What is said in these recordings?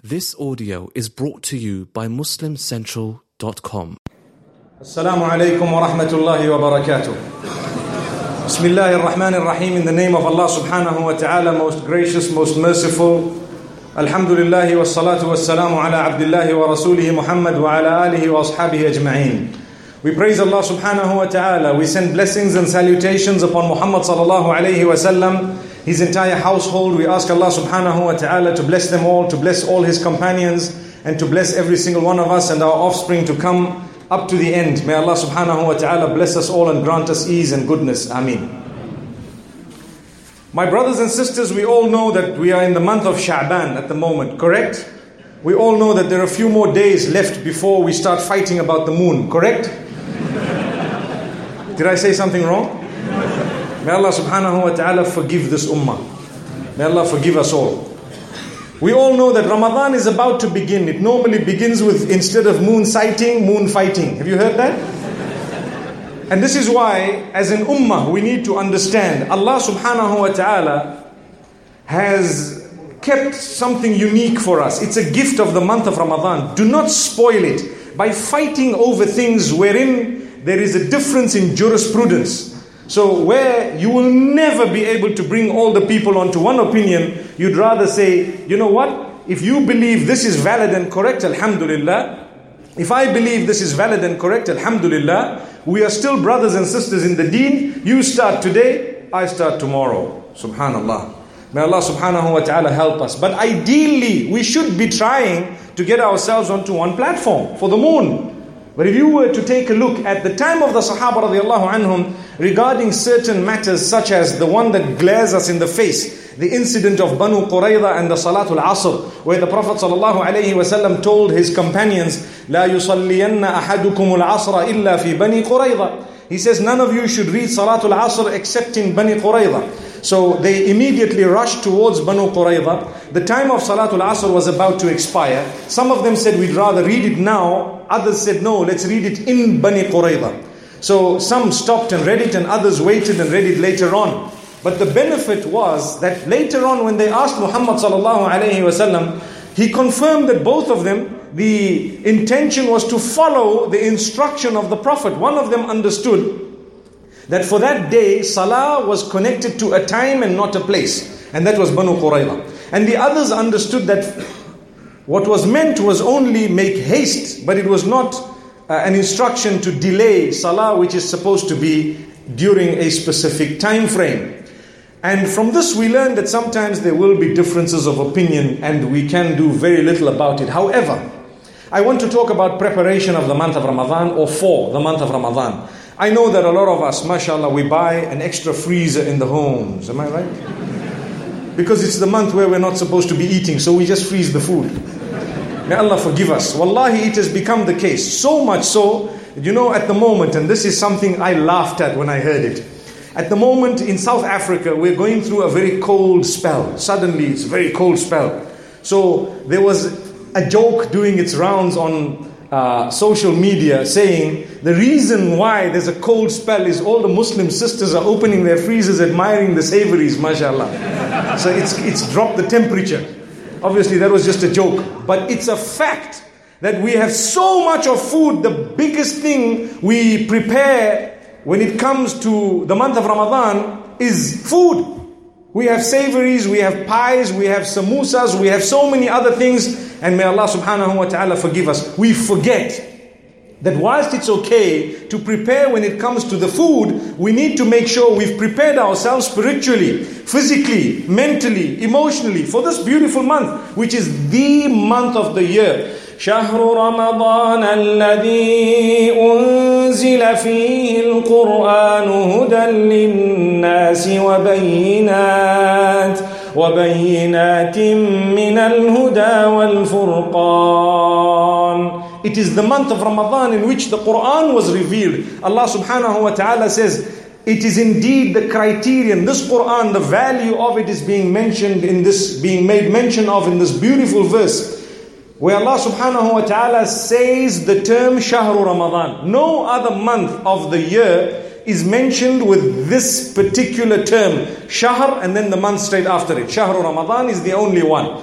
This audio is brought to you by MuslimCentral.com. Assalamu alaikum wa rahmatullahi wa barakatuh. Bismillahir Rahmanir Rahim. In the name of Allah subhanahu wa ta'ala, most gracious, most merciful. Alhamdulillahi wa salatu wa salamu ala abdillahi wa rasulihi Muhammad wa ala alihi wa ashabihi ajma'een. We praise Allah subhanahu wa ta'ala. We send blessings and salutations upon Muhammad sallallahu alayhi wa sallam, his entire household. We ask Allah subhanahu wa ta'ala to bless them all, to bless all his companions, and to bless every single one of us and our offspring to come up to the end. May Allah subhanahu wa ta'ala bless us all and grant us ease and goodness. Ameen. My brothers and sisters, we all know that we are in the month of Sha'ban at the moment, correct? We all know that there are a few more days left before we start fighting about the moon, correct? Did I say something wrong? May Allah subhanahu wa ta'ala forgive this ummah. May Allah forgive us all. We all know that Ramadan is about to begin. It normally begins with, instead of moon sighting, moon fighting. Have you heard that? And this is why, as an ummah, we need to understand Allah subhanahu wa ta'ala has kept something unique for us. It's a gift of the month of Ramadan. Do not spoil it by fighting over things wherein there is a difference in jurisprudence. So where you will never be able to bring all the people onto one opinion, you'd rather say, you know what? If you believe this is valid and correct, alhamdulillah. If I believe this is valid and correct, alhamdulillah. We are still brothers and sisters in the deen. You start today, I start tomorrow. Subhanallah. May Allah subhanahu wa ta'ala help us. But ideally, we should be trying to get ourselves onto one platform for the moon. But if you were to take a look at the time of the Sahaba radiallahu anhum regarding certain matters such as the one that glares us in the face, the incident of Banu Qurayza and the Salatul Asr, where the Prophet sallallahu alayhi wasallam told his companions, لا يصلين أحدكم العصر إلا في بني قريظة. He says, none of you should read Salatul Asr except in Bani Qurayza. So they immediately rushed towards Banu Qurayza. The time of Salatul Asr was about to expire. Some of them said, we'd rather read it now. Others said, no, let's read it in Bani Qurayza. So some stopped and read it, and others waited and read it later on. But the benefit was that later on, when they asked Muhammad sallallahu alayhi wasallam, he confirmed that both of them, the intention was to follow the instruction of the Prophet. One of them understood that for that day, Salah was connected to a time and not a place. And that was Banu Qurayza. And the others understood that what was meant was only make haste, but it was not an instruction to delay Salah, which is supposed to be during a specific time frame. And from this we learn that sometimes there will be differences of opinion and we can do very little about it. However, I want to talk about preparation of the month of Ramadan, or for the month of Ramadan. I know that a lot of us, mashallah, we buy an extra freezer in the homes. Am I right? Because it's the month where we're not supposed to be eating, so we just freeze the food. May Allah forgive us. Wallahi, it has become the case. So much so, you know, at the moment, and this is something I laughed at when I heard it. At the moment in South Africa, we're going through a very cold spell. Suddenly, it's a very cold spell. So there was a joke doing its rounds on social media saying the reason why there's a cold spell is all the Muslim sisters are opening their freezers, admiring the savories, mashallah. So it's dropped the temperature. Obviously that was just a joke, but it's a fact that we have so much of food. The biggest thing we prepare when it comes to the month of Ramadan is food. We have savories, we have pies, we have samosas, we have so many other things. And may Allah subhanahu wa ta'ala forgive us. We forget that whilst it's okay to prepare when it comes to the food, we need to make sure we've prepared ourselves spiritually, physically, mentally, emotionally for this beautiful month, which is the month of the year. شهر رمضان الذي أنزل فيه القرآن هدى للناس وبينات من الهدى والفرقان. It is the month of Ramadan in which the Quran was revealed. Allah subhanahu wa ta'ala says, it is indeed the criterion. This Quran, the value of it is being mentioned in this, being made mention of in this beautiful verse, where Allah subhanahu wa ta'ala says the term Shahru Ramadan. No other month of the year is mentioned with this particular term, Shahr, and then the month straight after it. Shahru Ramadan is the only one.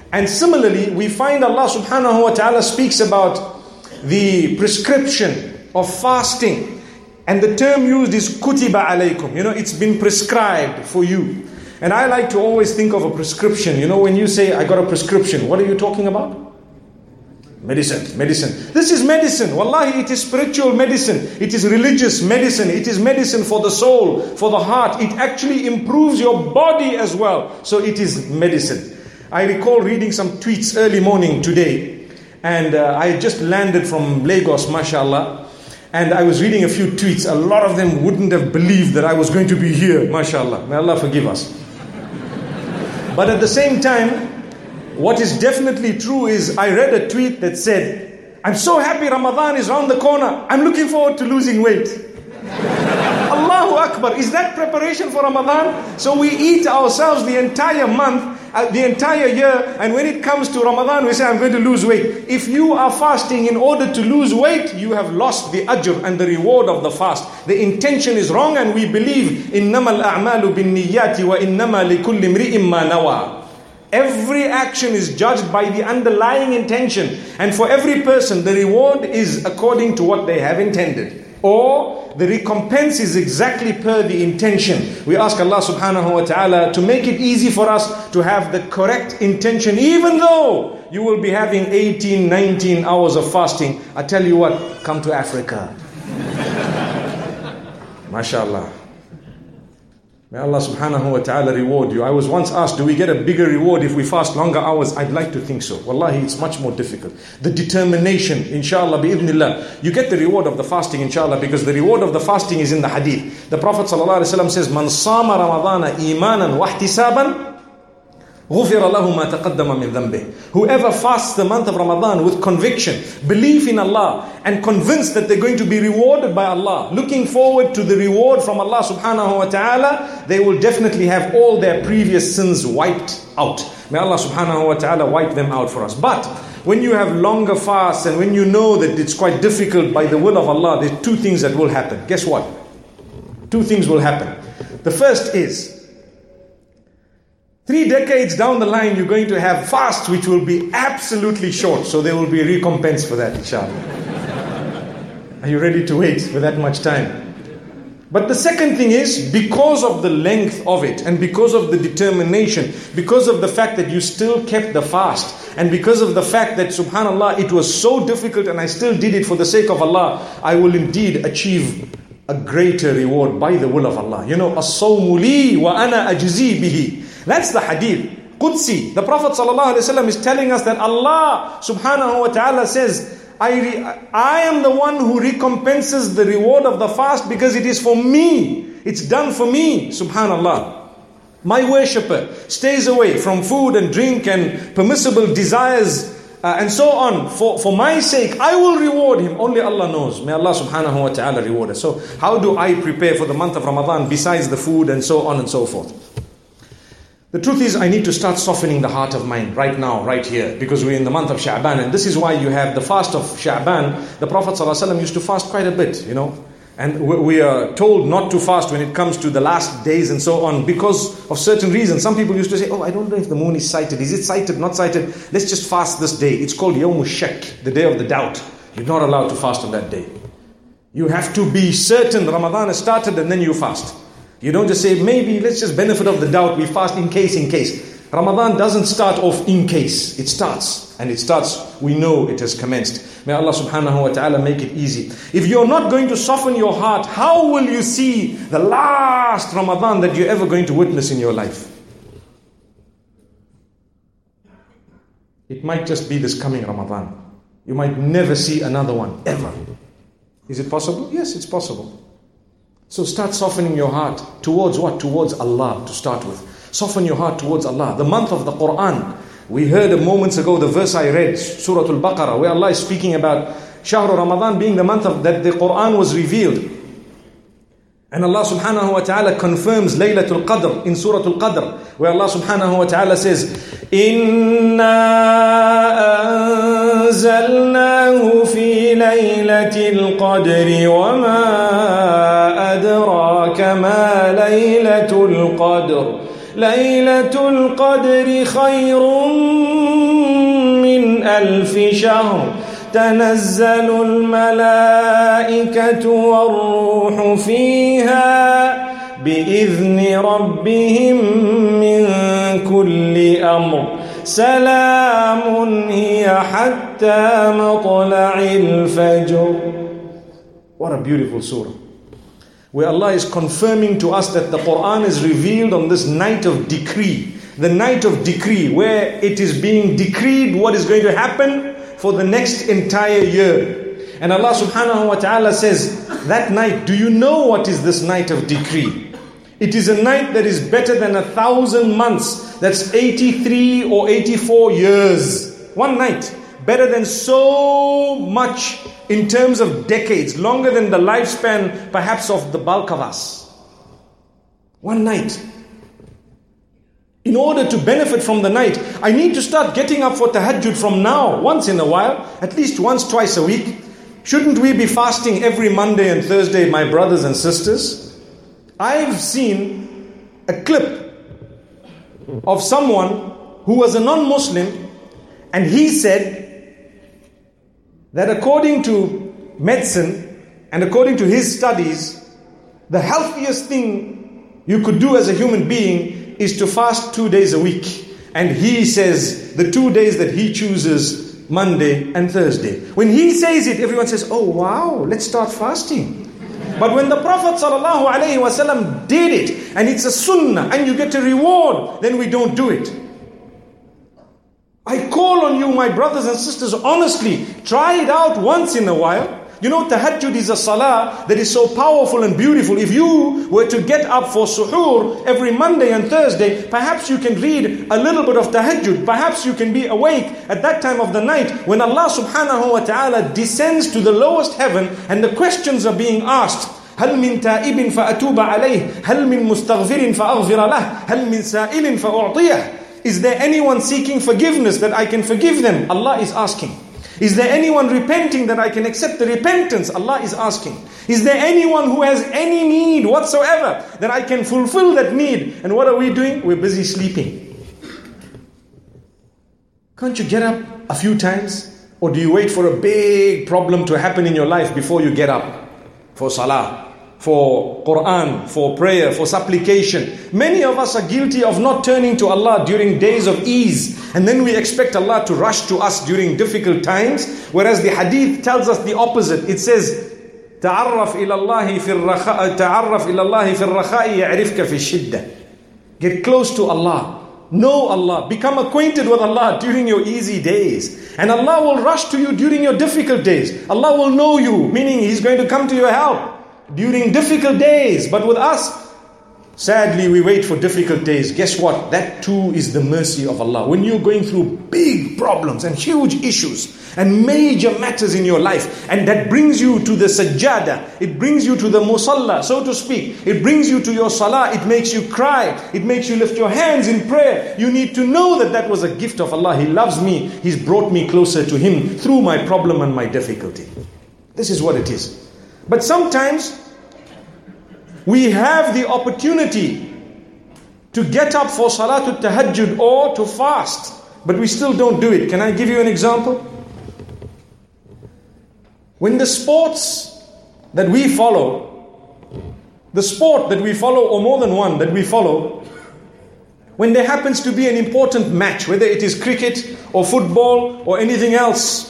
And similarly, we find Allah subhanahu wa ta'ala speaks about the prescription of fasting. And the term used is kutiba alaykum. It's been prescribed for you. And I like to always think of a prescription. When you say, I got a prescription, what are you talking about? Medicine. This is medicine. Wallahi, it is spiritual medicine. It is religious medicine. It is medicine for the soul, for the heart. It actually improves your body as well. So it is medicine. I recall reading some tweets early morning today. And I just landed from Lagos, mashallah. And I was reading a few tweets. A lot of them wouldn't have believed that I was going to be here, mashallah. May Allah forgive us. But at the same time, what is definitely true is I read a tweet that said, I'm so happy Ramadan is around the corner. I'm looking forward to losing weight. Allahu Akbar. Is that preparation for Ramadan? So we eat ourselves the entire month, the entire year, and when it comes to Ramadan, we say, I'm going to lose weight. If you are fasting in order to lose weight, you have lost the ajr and the reward of the fast. The intention is wrong, and we believe, إِنَّمَا الْأَعْمَالُ بِالنِّيَّاتِ وَإِنَّمَا لِكُلِّ امْرِئٍ مَّا نَوَى. Every action is judged by the underlying intention. And for every person, the reward is according to what they have intended. Or the recompense is exactly per the intention. We ask Allah subhanahu wa ta'ala to make it easy for us to have the correct intention, even though you will be having 18, 19 hours of fasting. I tell you what, come to Africa. MashaAllah. May Allah subhanahu wa ta'ala reward you. I was once asked, do we get a bigger reward if we fast longer hours? I'd like to think so. Wallahi, it's much more difficult. The determination, inshallah, bi'idhnillah. You get the reward of the fasting, inshallah, because the reward of the fasting is in the hadith. The Prophet sallallahu alaihi wasallam says, Man sama Ramadana imanan wa ihtisaban, غُفِرَ لَهُ مَا تَقَدَّمَ مِنْ ذَنْبِهِ. Whoever fasts the month of Ramadan with conviction, belief in Allah, and convinced that they're going to be rewarded by Allah, looking forward to the reward from Allah subhanahu wa ta'ala, they will definitely have all their previous sins wiped out. May Allah subhanahu wa ta'ala wipe them out for us. But when you have longer fasts and when you know that it's quite difficult by the will of Allah, there's two things that will happen. Guess what? Two things will happen. The first is, 3 decades down the line, you're going to have fasts which will be absolutely short. So there will be a recompense for that, inshallah. Are you ready to wait for that much time? But the second thing is, because of the length of it, and because of the determination, because of the fact that you still kept the fast, and because of the fact that, subhanallah, it was so difficult and I still did it for the sake of Allah, I will indeed achieve a greater reward by the will of Allah. As-sawmu li wa ana ajzi bihi. That's the hadith. Qudsi. The Prophet ﷺ is telling us that Allah subhanahu wa ta'ala says, I am the one who recompenses the reward of the fast because it is for me. It's done for me. Subhanallah. My worshipper stays away from food and drink and permissible desires and so on. For my sake, I will reward him. Only Allah knows. May Allah subhanahu wa ta'ala reward us. So how do I prepare for the month of Ramadan besides the food and so on and so forth? The truth is, I need to start softening the heart of mine right now, right here, because we're in the month of Sha'ban, and this is why you have the fast of Sha'ban. The Prophet ﷺ used to fast quite a bit, and we are told not to fast when it comes to the last days and so on, because of certain reasons. Some people used to say, I don't know if the moon is sighted. Is it sighted, not sighted? Let's just fast this day. It's called Yawm al-Shak, the day of the doubt. You're not allowed to fast on that day. You have to be certain Ramadan has started and then you fast. You don't just say, maybe, let's just benefit of the doubt, we fast in case. Ramadan doesn't start off in case. It starts. And it starts, we know it has commenced. May Allah subhanahu wa ta'ala make it easy. If you're not going to soften your heart, how will you see the last Ramadan that you're ever going to witness in your life? It might just be this coming Ramadan. You might never see another one, ever. Is it possible? Yes, it's possible. So start softening your heart towards what? Towards Allah to start with. Soften your heart towards Allah. The month of the Quran. We heard moments ago the verse I read, Surah Al-Baqarah, where Allah is speaking about Shahr Ramadan being the month of that the Quran was revealed. And Allah subhanahu wa ta'ala confirms Laylatul Qadr in Surah Al-Qadr, where Allah subhanahu wa ta'ala says, Inna anzalnahu fi laylatil qadri wa ma adraka ma laylatul qadr. Laylatul qadri khayrun ألف شهر تنزل الملائكة والروح فيها بإذن ربهم من كل أمر سلام هي حتى مطلع الفجر. What a beautiful surah, where Allah is confirming to us that the Quran is revealed on this night of decree. The night of decree, where it is being decreed what is going to happen for the next entire year. And Allah subhanahu wa ta'ala says, that night, do you know what is this night of decree? It is a night that is better than 1,000 months. That's 83 or 84 years. One night. Better than so much in terms of decades. Longer than the lifespan perhaps of the bulk of us. One night. In order to benefit from the night, I need to start getting up for tahajjud from now, once in a while, at least once, twice a week. Shouldn't we be fasting every Monday and Thursday, my brothers and sisters? I've seen a clip of someone who was a non-Muslim, and he said that according to medicine and according to his studies, the healthiest thing you could do as a human being is to fast 2 days a week. And he says the 2 days that he chooses, Monday and Thursday. When he says it, everyone says, oh wow, let's start fasting. But when the Prophet ﷺ did it, and it's a sunnah, and you get a reward, then we don't do it. I call on you, my brothers and sisters, honestly, try it out once in a while. You know, tahajjud is a salah that is so powerful and beautiful. If you were to get up for suhoor every Monday and Thursday, perhaps you can read a little bit of tahajjud. Perhaps you can be awake at that time of the night when Allah subhanahu wa ta'ala descends to the lowest heaven and the questions are being asked. هل من تائب فأتوب عليه هل من مستغفر فأغفر له هل من سائل فأعطيه. Is there anyone seeking forgiveness that I can forgive them? Allah is asking. Is there anyone repenting that I can accept the repentance? Allah is asking. Is there anyone who has any need whatsoever that I can fulfill that need? And what are we doing? We're busy sleeping. Can't you get up a few times? Or do you wait for a big problem to happen in your life before you get up? For salah, for Quran, for prayer, for supplication. Many of us are guilty of not turning to Allah during days of ease. And then we expect Allah to rush to us during difficult times. Whereas the hadith tells us the opposite. It says, تعرف إلى الله في الرخاء يعرفك في الشدة. Get close to Allah. Know Allah. Become acquainted with Allah during your easy days. And Allah will rush to you during your difficult days. Allah will know you, meaning He's going to come to your help during difficult days. But with us, sadly, we wait for difficult days. Guess what? That too is the mercy of Allah. When you're going through big problems and huge issues and major matters in your life, and that brings you to the sajjada, it brings you to the musalla, so to speak, it brings you to your salah, it makes you cry, it makes you lift your hands in prayer. You need to know that that was a gift of Allah. He loves me. He's brought me closer to Him through my problem and my difficulty. This is what it is. But sometimes we have the opportunity to get up for Salatul Tahajjud or to fast, but we still don't do it. Can I give you an example? When the sports that we follow, or more than one that we follow, when there happens to be an important match, whether it is cricket or football or anything else,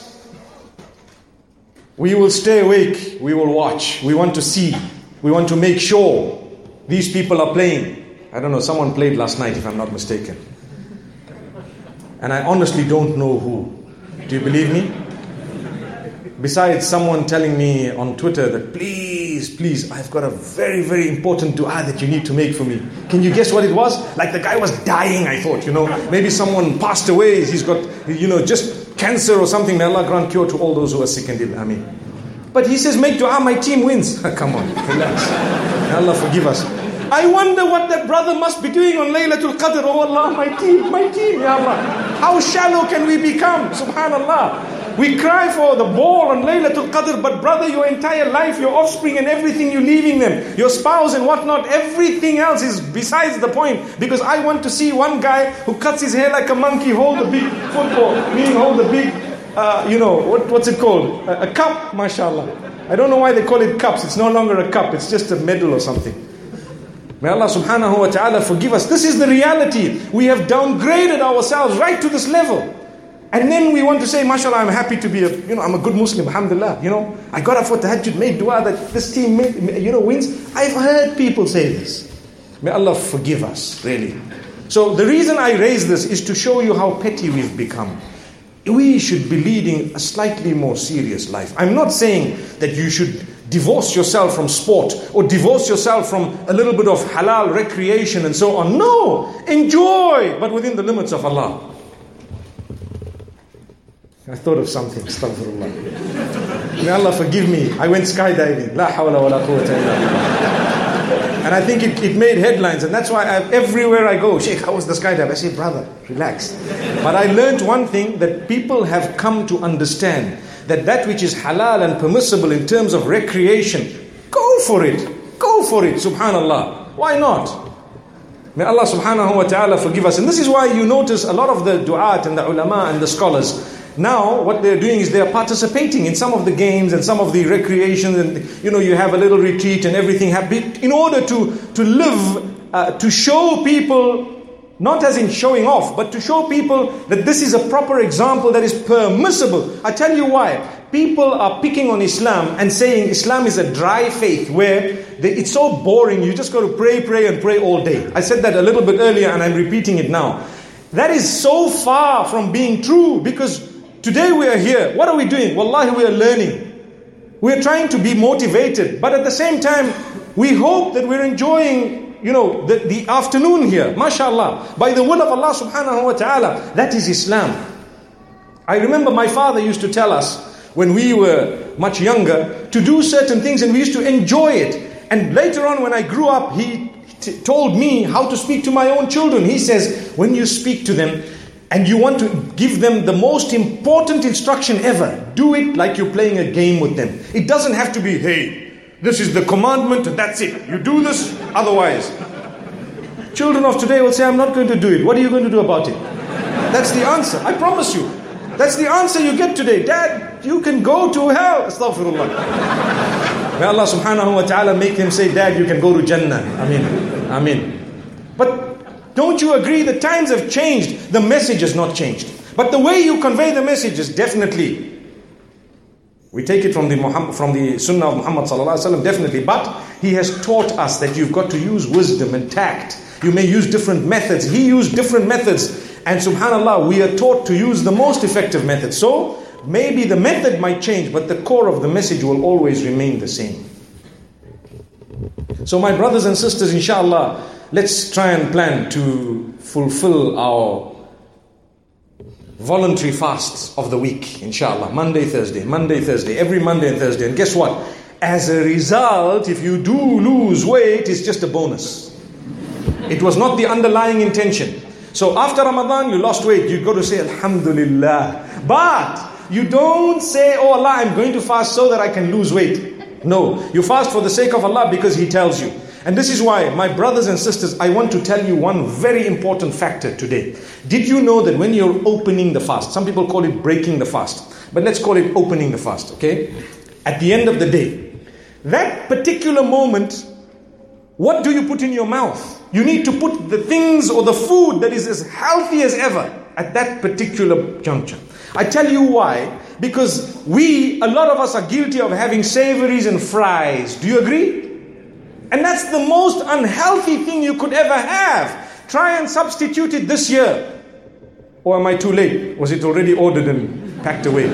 we will stay awake, we will watch, we want to see, we want to make sure these people are playing. I don't know, someone played last night if I'm not mistaken. And I honestly don't know who. Do you believe me? Besides someone telling me on Twitter that please, I've got a very, very important dua that you need to make for me. Can you guess what it was? Like the guy was dying, I thought, maybe someone passed away, he's got, just cancer or something. May Allah grant cure to all those who are sick and ill. Ameen. But he says, make dua, my team wins. Come on, relax. May Allah forgive us. I wonder what that brother must be doing on Laylatul Qadr. Oh Allah, my team, Ya Allah. How shallow can we become? Subhanallah. We cry for the ball on Laylatul Qadr, but brother, your entire life, your offspring and everything, you're leaving them. Your spouse and whatnot, everything else is besides the point. Because I want to see one guy who cuts his hair like a monkey, hold the big football, meaning hold the big what's it called? A cup, mashallah. I don't know why they call it cups. It's no longer a cup. It's just a medal or something. May Allah subhanahu wa ta'ala forgive us. This is the reality. We have downgraded ourselves right to this level. And then we want to say, mashallah, I'm happy to be I'm a good Muslim, alhamdulillah. I got up for tahajjud, made dua that this team wins. I've heard people say this. May Allah forgive us, really. So the reason I raise this is to show you how petty we've become. We should be leading a slightly more serious life. I'm not saying that you should divorce yourself from sport or divorce yourself from a little bit of halal recreation and so on. No, enjoy, but within the limits of Allah. I thought of something, astaghfirullah. May Allah forgive me. I went skydiving. La hawla wa la quwwata illa billah. And I think it made headlines, and that's why everywhere I go, Sheikh, how was the skydive? I say, brother, relax. But I learned one thing, that people have come to understand that which is halal and permissible in terms of recreation, go for it, subhanallah. Why not? May Allah subhanahu wa ta'ala forgive us. And this is why you notice a lot of the du'at and the ulama and the scholars, now what they're doing is they're participating in some of the games and some of the recreations, and you have a little retreat and everything in order to live, to show people, not as in showing off, but to show people that this is a proper example that is permissible. I tell you why. People are picking on Islam and saying Islam is a dry faith where it's so boring, you just got to pray and pray all day. I said that a little bit earlier and I'm repeating it now. That is so far from being true, because today we are here. What are we doing? Wallahi, we are learning. We are trying to be motivated. But at the same time, we hope that we're enjoying, the afternoon here. MashaAllah. By the will of Allah subhanahu wa ta'ala. That is Islam. I remember my father used to tell us when we were much younger to do certain things, and we used to enjoy it. And later on when I grew up, he told me how to speak to my own children. He says, when you speak to them, and you want to give them the most important instruction ever, do it like you're playing a game with them. It doesn't have to be, hey, this is the commandment and that's it. You do this, otherwise. Children of today will say, I'm not going to do it. What are you going to do about it? That's the answer. I promise you. That's the answer you get today. Dad, you can go to hell. Astaghfirullah. May Allah subhanahu wa ta'ala make them say, Dad, you can go to Jannah. Ameen. But don't you agree the times have changed? The message has not changed. But the way you convey the message is definitely. We take it from the Sunnah of Muhammad sallallahu alaihi wasallam, definitely. But he has taught us that you've got to use wisdom and tact. You may use different methods. He used different methods. And subhanallah, we are taught to use the most effective method. So maybe the method might change, but the core of the message will always remain the same. So my brothers and sisters, inshallah, let's try and plan to fulfill our voluntary fasts of the week, inshallah. Monday, Thursday, every Monday and Thursday. And guess what? As a result, if you do lose weight, it's just a bonus. It was not the underlying intention. So after Ramadan, you lost weight, you go to say, Alhamdulillah. But you don't say, oh Allah, I'm going to fast so that I can lose weight. No, you fast for the sake of Allah because He tells you. And this is why, my brothers and sisters, I want to tell you one very important factor today. Did you know that when you're opening the fast, some people call it breaking the fast, but let's call it opening the fast, okay? At the end of the day, that particular moment, what do you put in your mouth? You need to put the things or the food that is as healthy as ever at that particular juncture. I tell you why. Because a lot of us are guilty of having savories and fries. Do you agree? And that's the most unhealthy thing you could ever have. Try and substitute it this year. Or am I too late? Was it already ordered and packed away?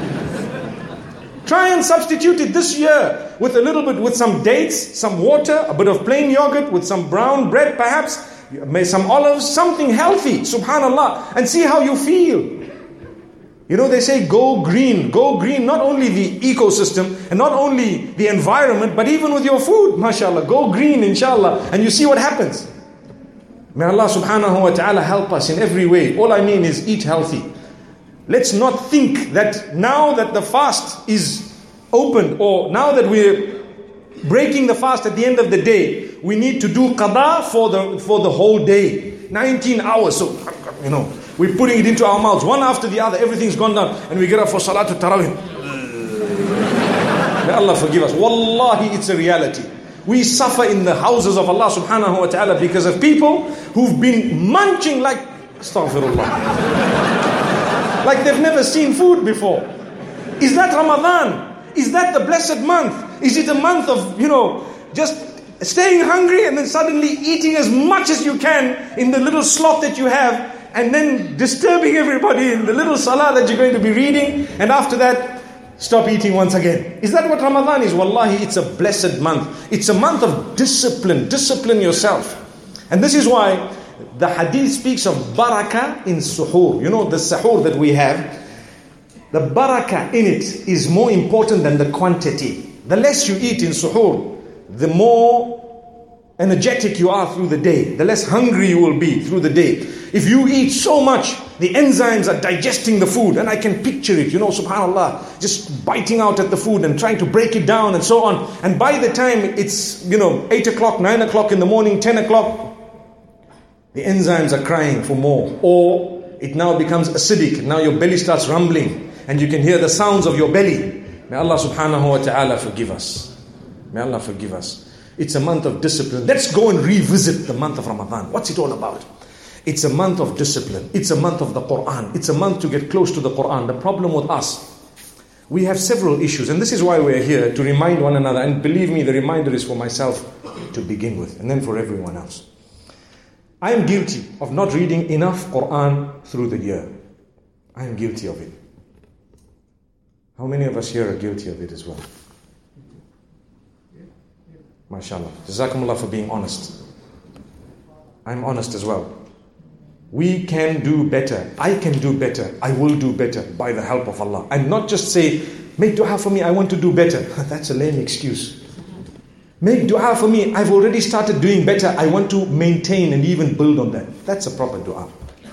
Try and substitute it this year with some dates, some water, a bit of plain yogurt, with some brown bread perhaps, some olives, something healthy, subhanallah, and see how you feel. They say go green, not only the ecosystem and not only the environment, but even with your food, mashallah, go green inshallah, and you see what happens. May Allah subhanahu wa ta'ala help us in every way. All I mean is eat healthy. Let's not think that now that the fast is opened, or now that we're breaking the fast at the end of the day, we need to do qada for the whole day. 19 hours. So, We're putting it into our mouths, one after the other. Everything's gone down. And we get up for Salatul Tarawih. May Allah forgive us. Wallahi, it's a reality. We suffer in the houses of Allah subhanahu wa ta'ala because of people who've been munching like, astaghfirullah, like they've never seen food before. Is that Ramadan? Is that the blessed month? Is it a month of, just staying hungry and then suddenly eating as much as you can in the little slot that you have, and then disturbing everybody in the little salah that you're going to be reading, and after that, stop eating once again? Is that what Ramadan is? Wallahi, it's a blessed month. It's a month of discipline. Discipline yourself. And this is why the hadith speaks of barakah in suhoor. The suhoor that we have, the barakah in it is more important than the quantity. The less you eat in suhoor, the more energetic you are through the day, the less hungry you will be through the day. If you eat so much, the enzymes are digesting the food, and I can picture it, subhanAllah, just biting out at the food and trying to break it down and so on. And by the time it's, 8 o'clock, 9 o'clock in the morning, 10 o'clock, the enzymes are crying for more. Or it now becomes acidic. Now your belly starts rumbling and you can hear the sounds of your belly. May Allah subhanahu wa ta'ala forgive us. May Allah forgive us. It's a month of discipline. Let's go and revisit the month of Ramadan. What's it all about? It's a month of discipline. It's a month of the Quran. It's a month to get close to the Quran. The problem with us, we have several issues. And this is why we're here, to remind one another. And believe me, the reminder is for myself to begin with, and then for everyone else. I am guilty of not reading enough Quran through the year. I am guilty of it. How many of us here are guilty of it as well? MashaAllah. Jazakumullah for being honest. I'm honest as well. We can do better. I can do better. I will do better by the help of Allah. And not just say, make dua for me, I want to do better. That's a lame excuse. Make dua for me, I've already started doing better, I want to maintain and even build on that. That's a proper dua.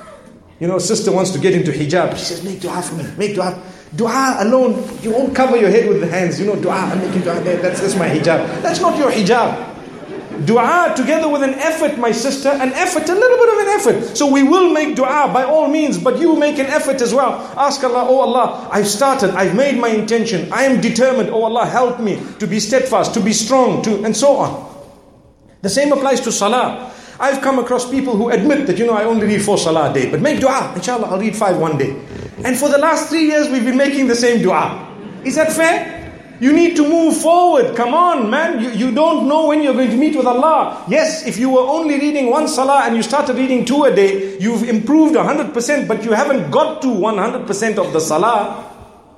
A sister wants to get into hijab. She says, make dua for me, make dua. Dua alone, you won't cover your head with the hands. Dua, I'm making dua there, that's my hijab. That's not your hijab. Dua together with an effort, my sister, a little bit of an effort. So we will make dua by all means, but you make an effort as well. Ask Allah, oh Allah, I've started, I've made my intention, I am determined, oh Allah, help me to be steadfast, to be strong, and so on. The same applies to salah. I've come across people who admit that, I only read 4 salah a day, but make dua, inshallah, I'll read 5 one day. And for the last 3 years, we've been making the same dua. Is that fair? You need to move forward. Come on, man. You don't know when you're going to meet with Allah. Yes, if you were only reading 1 salah and you started reading 2 a day, you've improved 100%, but you haven't got to 100% of the salah.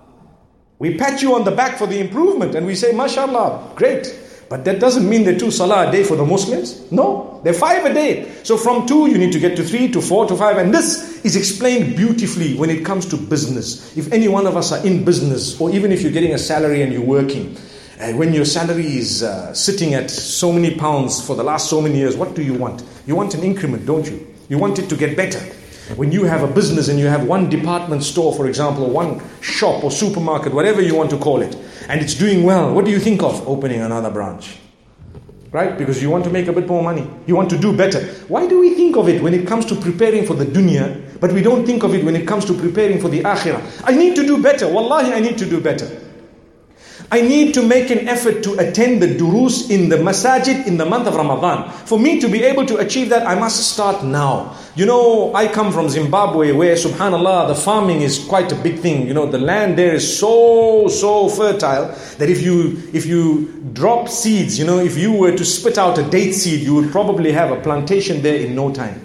We pat you on the back for the improvement and we say, mashallah, great. But that doesn't mean they're 2 salah a day for the Muslims. No, they're 5 a day. So from 2, you need to get to 3, to 4, to 5. And this is explained beautifully when it comes to business. If any one of us are in business, or even if you're getting a salary and you're working, when your salary is sitting at so many pounds for the last so many years, what do you want? You want an increment, don't you? You want it to get better. When you have a business and you have one department store, for example, or one shop or supermarket, whatever you want to call it, and it's doing well, what do you think of? Opening another branch. Right? Because you want to make a bit more money. You want to do better. Why do we think of it when it comes to preparing for the dunya, but we don't think of it when it comes to preparing for the akhirah? I need to do better. Wallahi, I need to do better. I need to make an effort to attend the durus in the masajid in the month of Ramadan. For me to be able to achieve that, I must start now. I come from Zimbabwe where, subhanallah, the farming is quite a big thing. The land there is so fertile that if you drop seeds, if you were to spit out a date seed, you would probably have a plantation there in no time.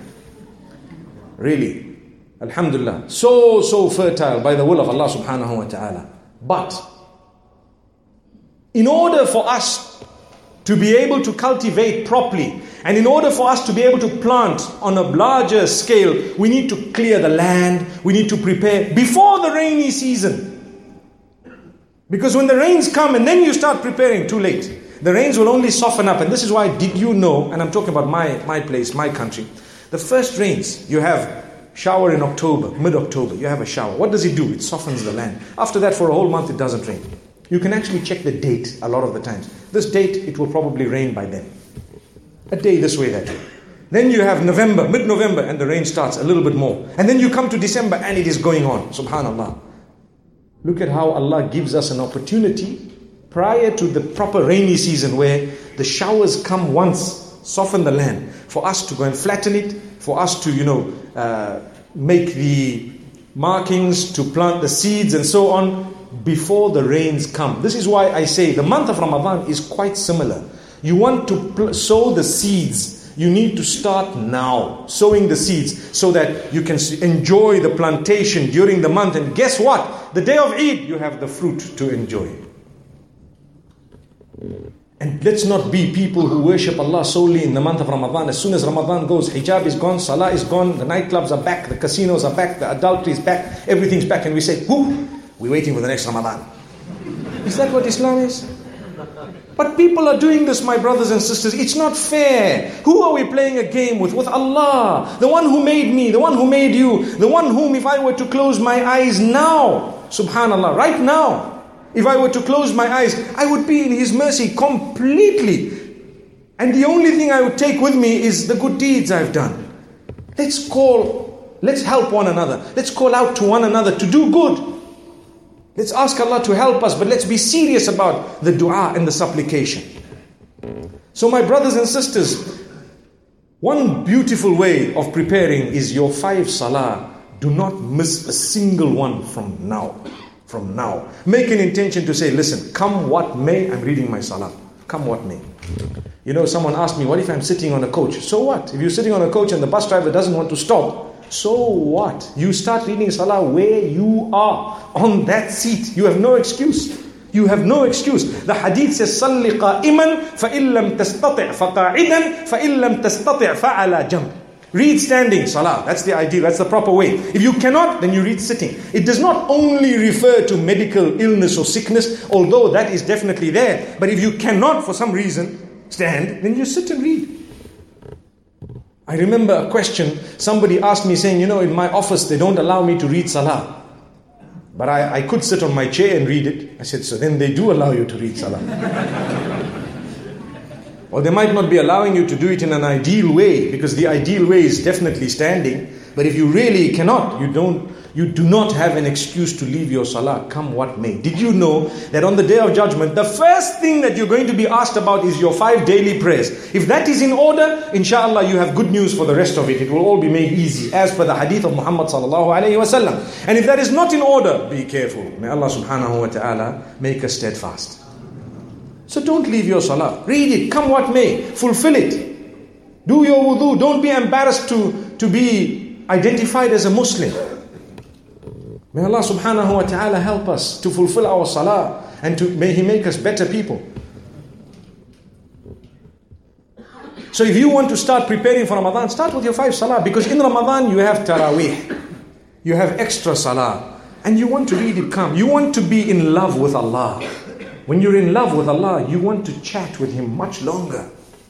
Really. Alhamdulillah. So fertile by the will of Allah subhanahu wa ta'ala. But in order for us to be able to cultivate properly, and in order for us to be able to plant on a larger scale, we need to clear the land, we need to prepare before the rainy season. Because when the rains come and then you start preparing, too late. The rains will only soften up. And this is why, did you know, and I'm talking about my place, my country, the first rains, you have shower in October, mid-October, you have a shower. What does it do? It softens the land. After that, for a whole month, it doesn't rain. You can actually check the date a lot of the times. This date, it will probably rain by then. A day this way, that way. Then you have November, mid-November, and the rain starts a little bit more. And then you come to December and it is going on. Subhanallah. Look at how Allah gives us an opportunity prior to the proper rainy season where the showers come once, soften the land, for us to go and flatten it, for us to, make the markings, to plant the seeds and so on before the rains come. This is why I say the month of Ramadan is quite similar. You want to sow the seeds. You need to start now, sowing the seeds, so that you can enjoy the plantation during the month. And guess what? The day of Eid, you have the fruit to enjoy. And let's not be people who worship Allah solely in the month of Ramadan. As soon as Ramadan goes, hijab is gone, salah is gone, the nightclubs are back, the casinos are back, the adultery is back, everything's back, and we say, we're waiting for the next Ramadan. Is that what Islam is? But people are doing this, my brothers and sisters. It's not fair. Who are we playing a game with? With Allah, the one who made me, the one who made you, the one whom if I were to close my eyes now, subhanallah, right now, if I were to close my eyes, I would be in His mercy completely. And the only thing I would take with me is the good deeds I've done. Let's help one another. Let's call out to one another to do good. Let's ask Allah to help us, but let's be serious about the dua and the supplication. So my brothers and sisters, one beautiful way of preparing is your 5 salah. Do not miss a single one from now. From now. Make an intention to say, listen, come what may, I'm reading my salah. Come what may. Someone asked me, what if I'm sitting on a coach? So what? If you're sitting on a coach and the bus driver doesn't want to stop, so what? You start reading salah where you are, on that seat. You have no excuse. You have no excuse. The hadith says, صَلِّ قَائِمًا فَإِن لَمْ تَسْتَطِعْ فَقَاعِدًا فَإِن لَمْ تَسْتَطِعْ فَعَلَى جَنْبٍ. Read standing salah. That's the ideal. That's the proper way. If you cannot, then you read sitting. It does not only refer to medical illness or sickness, although that is definitely there. But if you cannot, for some reason, stand, then you sit and read. I remember a question, somebody asked me saying, in my office they don't allow me to read salah. But I could sit on my chair and read it. I said, so then they do allow you to read salah. Or they might not be allowing you to do it in an ideal way, because the ideal way is definitely standing. But if you really cannot, you do not have an excuse to leave your salah, come what may. Did you know that on the day of judgment, the first thing that you're going to be asked about is your 5 daily prayers? If that is in order, inshallah, you have good news for the rest of it. It will all be made easy, as per the hadith of Muhammad sallallahu alayhi wa sallam. And if that is not in order, be careful. May Allah subhanahu wa ta'ala make us steadfast. So don't leave your salah. Read it, come what may. Fulfill it. Do your wudu. Don't be embarrassed to be identified as a Muslim. May Allah subhanahu wa ta'ala help us to fulfill our salah, and may He make us better people. So if you want to start preparing for Ramadan, start with your 5 salah, because in Ramadan you have taraweeh, you have extra salah, and you want to read it come. You want to be in love with Allah. When you're in love with Allah, you want to chat with Him much longer.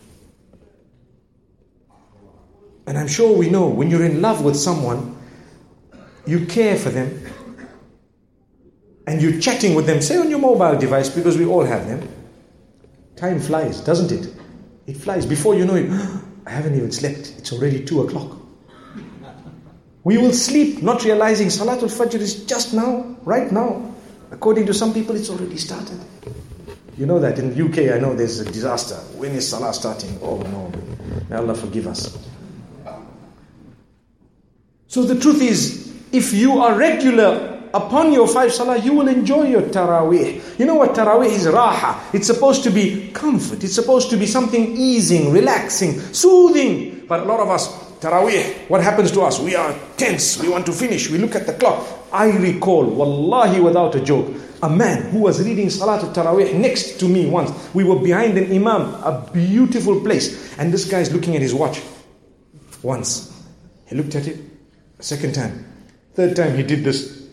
And I'm sure we know, when you're in love with someone, you care for them, and you're chatting with them, say on your mobile device, because we all have them. Time flies, doesn't it? It flies. Before you know it, I haven't even slept. It's already 2 o'clock. We will sleep, not realizing Salatul Fajr is just now, right now. According to some people, it's already started. You know that in UK, I know there's a disaster. When is Salah starting? Oh no, may Allah forgive us. So the truth is, if you are regular upon your 5 salah, you will enjoy your taraweeh. You know what taraweeh is? Raha. It's supposed to be comfort. It's supposed to be something easing, relaxing, soothing. But a lot of us, taraweeh, what happens to us? We are tense. We want to finish. We look at the clock. I recall, wallahi, without a joke, a man who was reading Salatul Taraweeh next to me once. We were behind an imam, a beautiful place. And this guy is looking at his watch. Once. He looked at it. A second time. Third time he did this.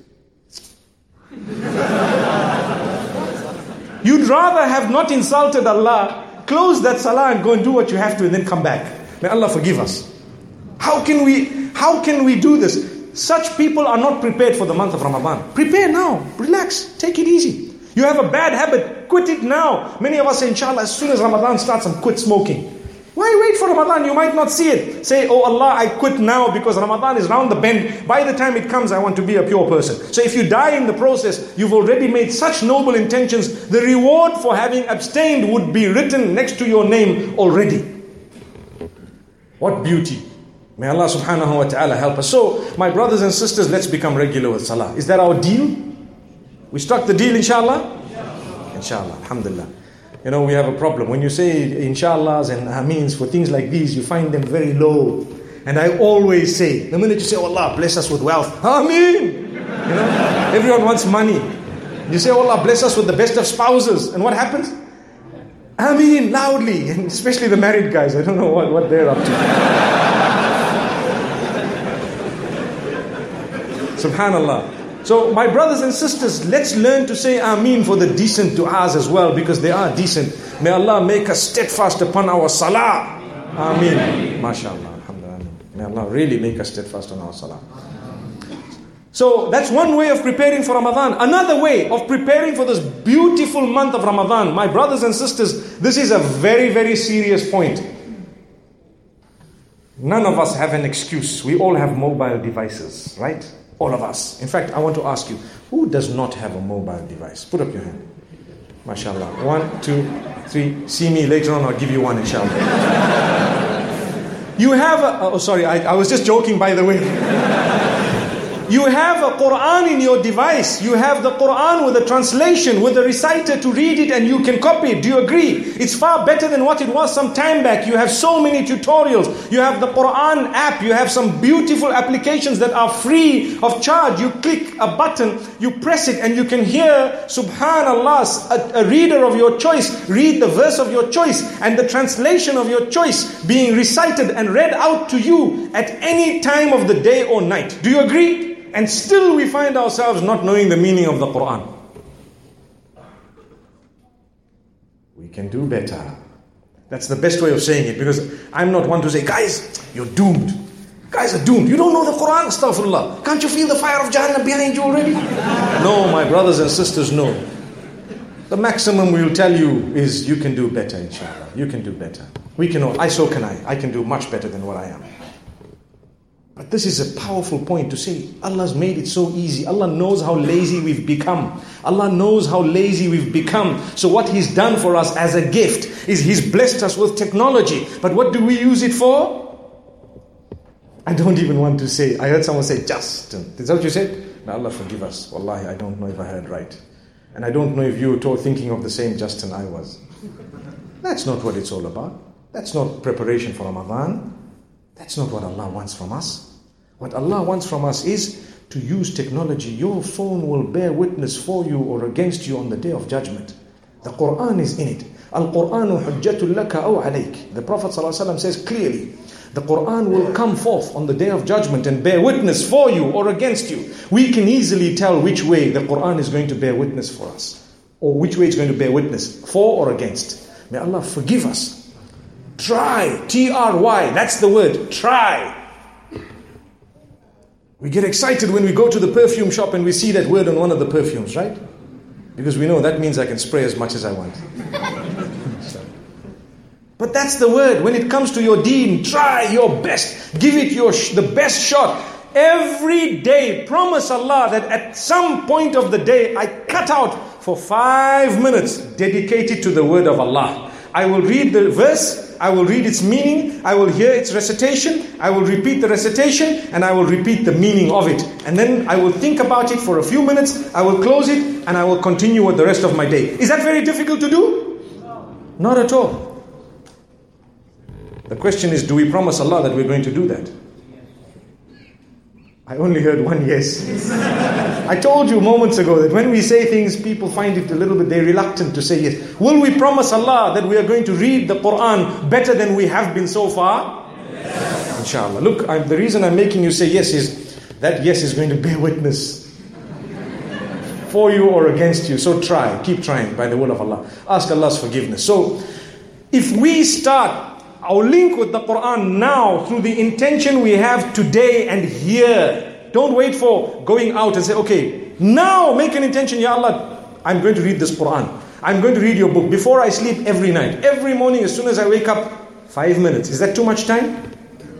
You'd rather have not insulted Allah, close that salah and go and do what you have to and then come back. May Allah forgive us. How can we do this? Such people are not prepared for the month of Ramadan. Prepare now. Relax. Take it easy. You have a bad habit. Quit it now. Many of us say, inshallah, as soon as Ramadan starts, I'm quit smoking. Why wait for Ramadan? You might not see it. Say, oh Allah, I quit now because Ramadan is round the bend. By the time it comes, I want to be a pure person. So if you die in the process, you've already made such noble intentions. The reward for having abstained would be written next to your name already. What beauty. May Allah subhanahu wa ta'ala help us. So, my brothers and sisters, let's become regular with salah. Is that our deal? We struck the deal, inshallah? Inshallah, alhamdulillah. You know, we have a problem. When you say inshallahs and ameens for things like these, you find them very low. And I always say, the minute you say, oh Allah, bless us with wealth, ameen. You know, everyone wants money. You say, oh Allah, bless us with the best of spouses. And what happens? Ameen, loudly. And especially the married guys. I don't know what they're up to. Subhanallah. So my brothers and sisters, let's learn to say Ameen for the decent du'as as well, because they are decent. May Allah make us steadfast upon our salah. Ameen. MashaAllah. Alhamdulillah. May Allah really make us steadfast on our salah. So that's one way of preparing for Ramadan. Another way of preparing for this beautiful month of Ramadan, my brothers and sisters, this is a very, very serious point. None of us have an excuse. We all have mobile devices, right? All of us. In fact, I want to ask you, who does not have a mobile device? Put up your hand. MashaAllah. 1, 2, 3. See me later on, I'll give you one, inshallah. You have I was just joking, by the way. You have a Quran in your device. You have the Quran with a translation, with a reciter to read it, and you can copy it. Do you agree? It's far better than what it was some time back. You have so many tutorials. You have the Quran app. You have some beautiful applications that are free of charge. You click a button, you press it, and you can hear, subhanallah, a reader of your choice read the verse of your choice and the translation of your choice being recited and read out to you at any time of the day or night. Do you agree? And still we find ourselves not knowing the meaning of the Quran. We can do better. That's the best way of saying it, because I'm not one to say, guys, you're doomed. Guys are doomed. You don't know the Quran, astaghfirullah. Can't you feel the fire of Jahannam behind you already? No, my brothers and sisters, no. The maximum we'll tell you is you can do better, inshallah. You can do better. So can I. I can do much better than what I am. But this is a powerful point to say, Allah's made it so easy. Allah knows how lazy we've become. Allah knows how lazy we've become. So what He's done for us as a gift is He's blessed us with technology. But what do we use it for? I don't even want to say. I heard someone say, Justin. Is that what you said? May Allah forgive us. Wallahi, I don't know if I heard right. And I don't know if you were thinking of the same Justin I was. That's not what it's all about. That's not preparation for Ramadan. That's not what Allah wants from us. What Allah wants from us is to use technology. Your phone will bear witness for you or against you on the day of judgment. The Quran is in it. Al-Quranu hujjatul laka aw alayk. The Prophet ﷺ says clearly, the Quran will come forth on the day of judgment and bear witness for you or against you. We can easily tell which way the Quran is going to bear witness for us, or which way it's going to bear witness, for or against. May Allah forgive us. Try, T-R-Y, that's the word, try. We get excited when we go to the perfume shop and we see that word on one of the perfumes, right? Because we know that means I can spray as much as I want. But that's the word. When it comes to your deen, try your best. Give it the best shot. Every day, promise Allah that at some point of the day, I cut out for 5 minutes dedicated to the word of Allah. I will read the verse, I will read its meaning, I will hear its recitation, I will repeat the recitation, and I will repeat the meaning of it. And then I will think about it for a few minutes, I will close it, and I will continue with the rest of my day. Is that very difficult to do? No. Not at all. The question is, do we promise Allah that we're going to do that? I only heard one yes. I told you moments ago that when we say things, people find it a little bit, they're reluctant to say yes. Will we promise Allah that we are going to read the Quran better than we have been so far? Yes. Inshallah. Look, the reason I'm making you say yes is that yes is going to bear witness for you or against you. So try, keep trying by the will of Allah. Ask Allah's forgiveness. So if we start our link with the Quran now through the intention we have today and here. Don't wait for going out and say, okay, now make an intention, Ya Allah, I'm going to read this Quran. I'm going to read your book before I sleep every night. Every morning as soon as I wake up, 5 minutes. Is that too much time?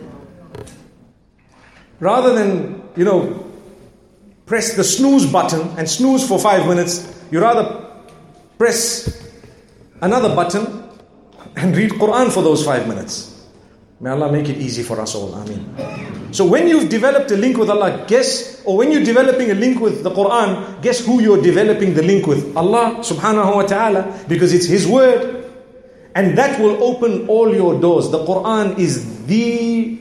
Rather than, press the snooze button and snooze for 5 minutes, you rather press another button and read Quran for those 5 minutes. May Allah make it easy for us all. Ameen. So when you've developed a link with Allah, when you're developing a link with the Quran, guess who you're developing the link with? Allah subhanahu wa ta'ala, because it's His word. And that will open all your doors. The Quran is the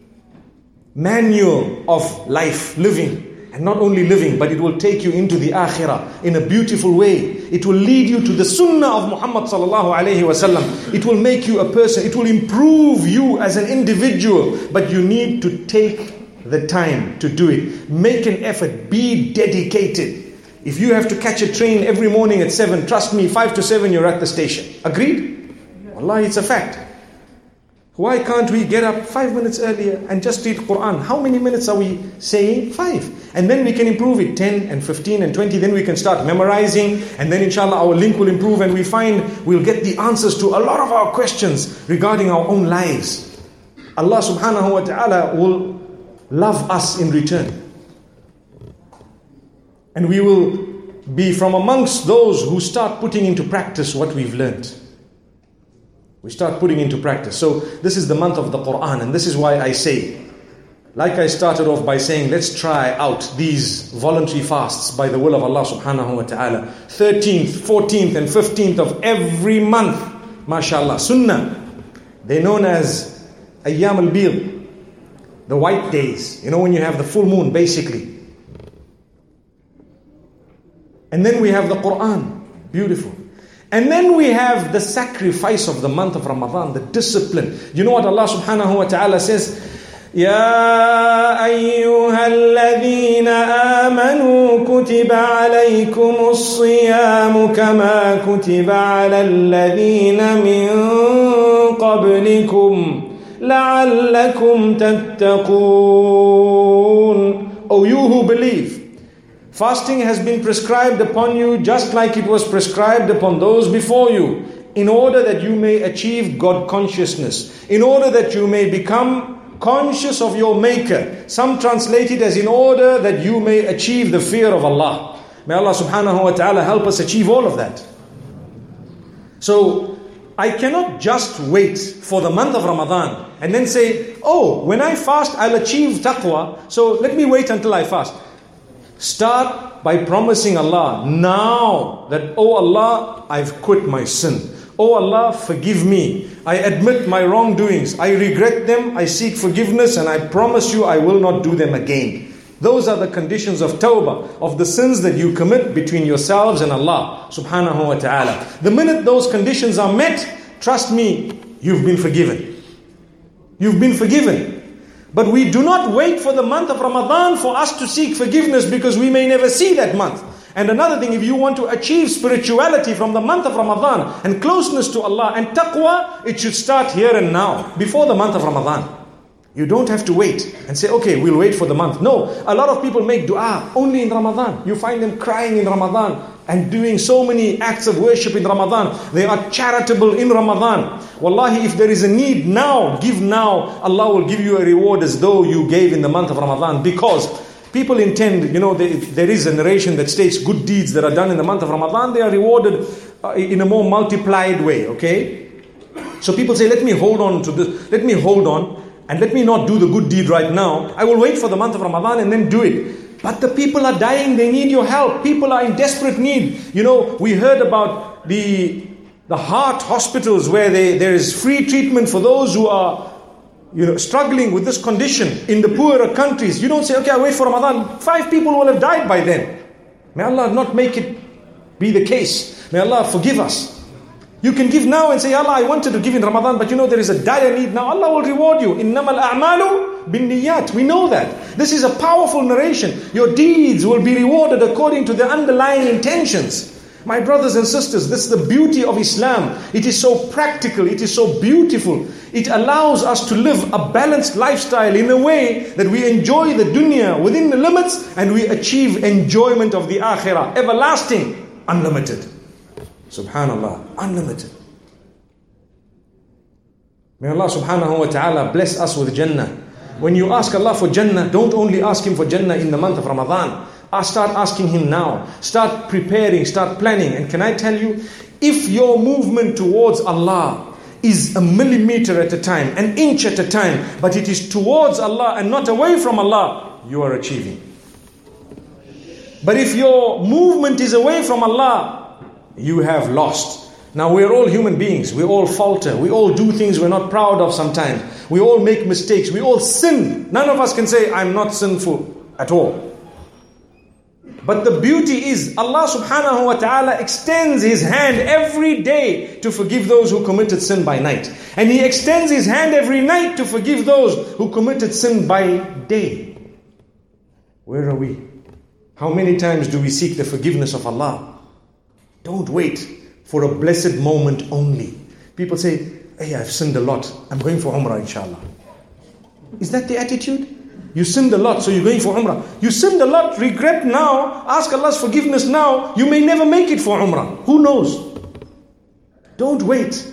manual of life, living. And not only living, but it will take you into the akhirah in a beautiful way. It will lead you to the sunnah of Muhammad sallallahu alayhi wasallam. It will make you a person. It will improve you as an individual. But you need to take the time to do it. Make an effort. Be dedicated. If you have to catch a train every morning at 7, trust me, 5 to 7 you're at the station. Agreed? Wallahi, it's a fact. Why can't we get up 5 minutes earlier and just read Quran? How many minutes are we saying? 5. And then we can improve it, 10 and 15 and 20. Then we can start memorizing. And then inshallah our link will improve and we'll get the answers to a lot of our questions regarding our own lives. Allah subhanahu wa ta'ala will love us in return. And we will be from amongst those who start putting into practice what we've learned. We start putting into practice. So this is the month of the Quran, and this is why I say, like I started off by saying, let's try out these voluntary fasts by the will of Allah subhanahu wa ta'ala. 13th, 14th and 15th of every month, mashallah, sunnah. They're known as Ayyam al-Bid, the white days. When you have the full moon, basically. And then we have the Quran, beautiful. And then we have the sacrifice of the month of Ramadan, the discipline. You know what Allah subhanahu wa ta'ala says? يَا أَيُّهَا الَّذِينَ آمَنُوا كُتِبَ عَلَيْكُمُ الصِّيَامُ كَمَا كُتِبَ عَلَى الَّذِينَ مِن قَبْلِكُمْ لَعَلَّكُمْ تَتَّقُونَ. O you who believe, fasting has been prescribed upon you just like it was prescribed upon those before you, in order that you may achieve God consciousness, in order that you may become conscious of your Maker. Some translate it as in order that you may achieve the fear of Allah. May Allah subhanahu wa ta'ala help us achieve all of that. So I cannot just wait for the month of Ramadan and then say, when I fast I'll achieve taqwa, so let me wait until I fast. Start by promising Allah now that, oh Allah, I've quit my sin. Oh Allah, forgive me. I admit my wrongdoings. I regret them. I seek forgiveness, and I promise you I will not do them again. Those are the conditions of tawbah, of the sins that you commit between yourselves and Allah subhanahu wa ta'ala. The minute those conditions are met, trust me, you've been forgiven. You've been forgiven. But we do not wait for the month of Ramadan for us to seek forgiveness, because we may never see that month. And another thing, if you want to achieve spirituality from the month of Ramadan and closeness to Allah and taqwa, it should start here and now, before the month of Ramadan. You don't have to wait and say, okay, we'll wait for the month. No, a lot of people make dua only in Ramadan. You find them crying in Ramadan and doing so many acts of worship in Ramadan. They are charitable in Ramadan. Wallahi, if there is a need now, give now. Allah will give you a reward as though you gave in the month of Ramadan. Because people intend, there is a narration that states good deeds that are done in the month of Ramadan, they are rewarded in a more multiplied way, okay? So people say, let me hold on to this, let me hold on, and let me not do the good deed right now. I will wait for the month of Ramadan and then do it. But the people are dying, they need your help. People are in desperate need. We heard about the heart hospitals where there is free treatment for those who are struggling with this condition in the poorer countries. You don't say, okay, I'll wait for Ramadan. 5 people will have died by then. May Allah not make it be the case. May Allah forgive us. You can give now and say, Allah, I wanted to give in Ramadan, but there is a dire need now. Allah will reward you. Innamal a'malu bin niyyat. We know that. This is a powerful narration. Your deeds will be rewarded according to the underlying intentions. My brothers and sisters, this is the beauty of Islam. It is so practical. It is so beautiful. It allows us to live a balanced lifestyle in a way that we enjoy the dunya within the limits and we achieve enjoyment of the akhirah. Everlasting, unlimited. Subhanallah, unlimited. May Allah subhanahu wa ta'ala bless us with Jannah. When you ask Allah for Jannah, don't only ask Him for Jannah in the month of Ramadan. Start asking Him now. Start preparing, start planning. And can I tell you, if your movement towards Allah is a millimeter at a time, an inch at a time, but it is towards Allah and not away from Allah, you are achieving. But if your movement is away from Allah, you have lost. Now we're all human beings. We all falter. We all do things we're not proud of sometimes. We all make mistakes. We all sin. None of us can say, I'm not sinful at all. But the beauty is, Allah subhanahu wa ta'ala extends His hand every day to forgive those who committed sin by night. And He extends His hand every night to forgive those who committed sin by day. Where are we? How many times do we seek the forgiveness of Allah? Don't wait for a blessed moment only. People say, hey, I've sinned a lot. I'm going for Umrah, inshallah. Is that the attitude? You sinned a lot, so you're going for Umrah. You sinned a lot, regret now, ask Allah's forgiveness now. You may never make it for Umrah. Who knows? Don't wait.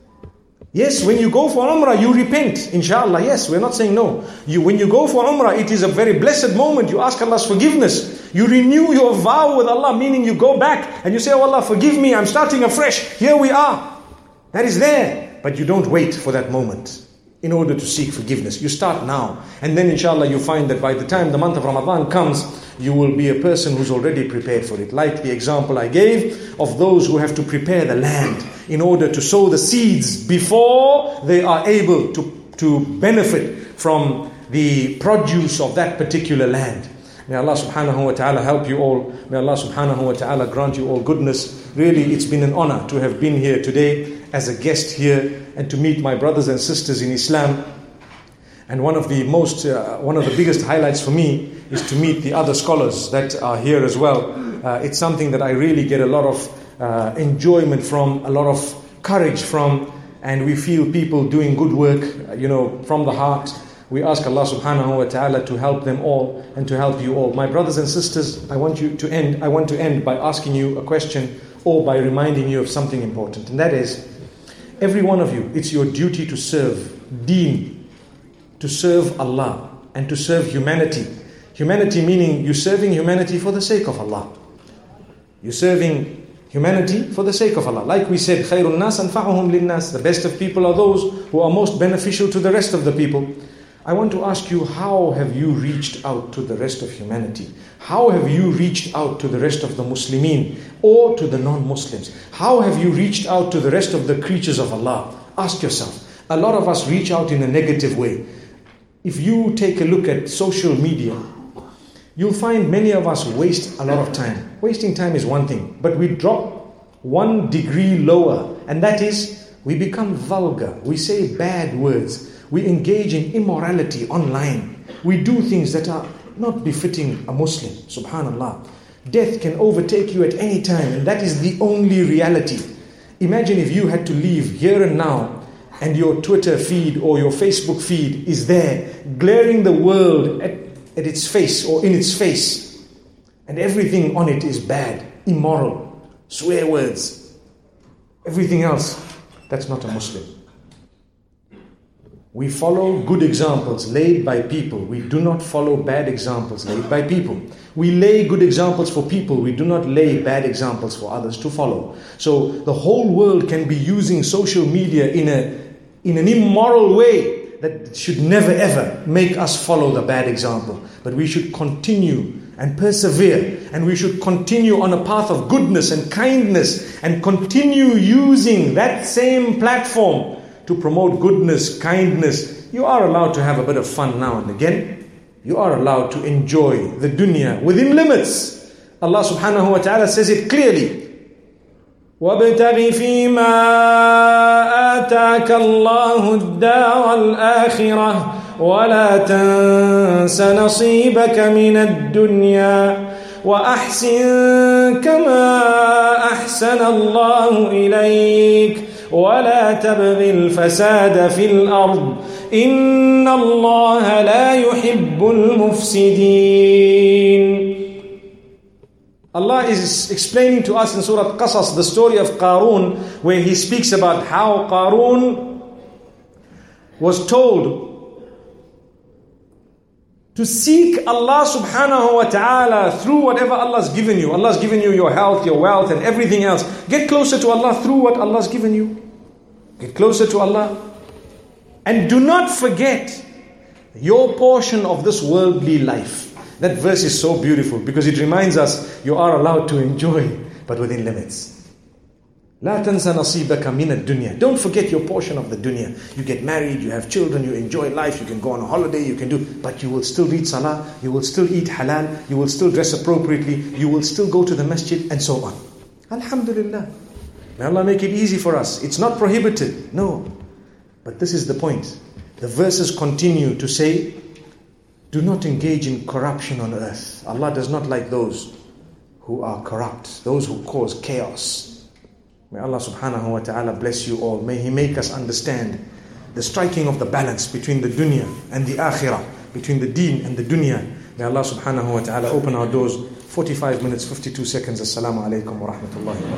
Yes, when you go for Umrah, you repent, inshallah. Yes, we're not saying no. When you go for Umrah, it is a very blessed moment. You ask Allah's forgiveness. You renew your vow with Allah, meaning you go back and you say, oh Allah, forgive me, I'm starting afresh. Here we are. That is there. But you don't wait for that moment in order to seek forgiveness. You start now. And then inshallah you find that by the time the month of Ramadan comes, you will be a person who's already prepared for it. Like the example I gave of those who have to prepare the land in order to sow the seeds before they are able to benefit from the produce of that particular land. May Allah subhanahu wa ta'ala help you all. May Allah subhanahu wa ta'ala grant you all goodness. Really, it's been an honor to have been here today as a guest here and to meet my brothers and sisters in Islam. And one of the biggest highlights for me is to meet the other scholars that are here as well. It's something that I really get a lot of enjoyment from, a lot of courage from, and we feel people doing good work, from the heart. We ask Allah subhanahu wa ta'ala to help them all and to help you all. My brothers and sisters, I want to end by asking you a question or by reminding you of something important. And that is, every one of you, it's your duty to serve deen, to serve Allah and to serve humanity. Humanity meaning you're serving humanity for the sake of Allah. You're serving humanity for the sake of Allah. Like we said, خَيْرُ النَّاسِ أَنْفَعُهُمْ لِلنَّاسِ. The best of people are those who are most beneficial to the rest of the people. I want to ask you, how have you reached out to the rest of humanity? How have you reached out to the rest of the Muslimin or to the non-Muslims? How have you reached out to the rest of the creatures of Allah? Ask yourself. A lot of us reach out in a negative way. If you take a look at social media, you'll find many of us waste a lot of time. Wasting time is one thing, but we drop 1 degree lower, and that is we become vulgar. We say bad words. We engage in immorality online. We do things that are not befitting a Muslim. Subhanallah. Death can overtake you at any time, and that is the only reality. Imagine if you had to leave here and now, and your Twitter feed or your Facebook feed is there, glaring the world at its face or in its face, and everything on it is bad, immoral, swear words, everything else. That's not a Muslim. We follow good examples laid by people. We do not follow bad examples laid by people. We lay good examples for people. We do not lay bad examples for others to follow. So the whole world can be using social media in an immoral way that should never ever make us follow the bad example. But we should continue and persevere, and we should continue on a path of goodness and kindness, and continue using that same platform to promote goodness, kindness. You are allowed to have a bit of fun now and again. You are allowed to enjoy the dunya within limits. Allah subhanahu wa ta'ala says it clearly. وَابْتَغِ فِي مَا آتَاكَ اللَّهُ الدَّارَ الْآخِرَةَ وَلَا تَنْسَ نَصِيبَكَ مِنَ الدُّنْيَا وَأَحْسِنْ كَمَا أَحْسَنَ اللَّهُ إِلَيْكَ ولا تبغ الفساد في الأرض إن الله لا يحب المفسدين. Allah is explaining to us in Surah Qasas the story of Qarun, where He speaks about how Qarun was told to seek Allah subhanahu wa ta'ala through whatever Allah's given you. Allah's given you your health, your wealth and everything else. Get closer to Allah through what Allah's given you. Get closer to Allah. And do not forget your portion of this worldly life. That verse is so beautiful because it reminds us you are allowed to enjoy, but within limits. لا تنسى نصيبك من الدنيا. Don't forget your portion of the dunya. You get married, you have children, you enjoy life, you can go on a holiday, you can do, but you will still read salah, you will still eat halal, you will still dress appropriately, you will still go to the masjid and so on. Alhamdulillah. May Allah make it easy for us. It's not prohibited. No. But this is the point. The verses continue to say, do not engage in corruption on earth. Allah does not like those who are corrupt, those who cause chaos. May Allah subhanahu wa ta'ala bless you all. May He make us understand the striking of the balance between the dunya and the akhirah, between the deen and the dunya. May Allah subhanahu wa ta'ala open our doors. 45 minutes, 52 seconds. Assalamu alaikum wa rahmatullahi wa barakatuh.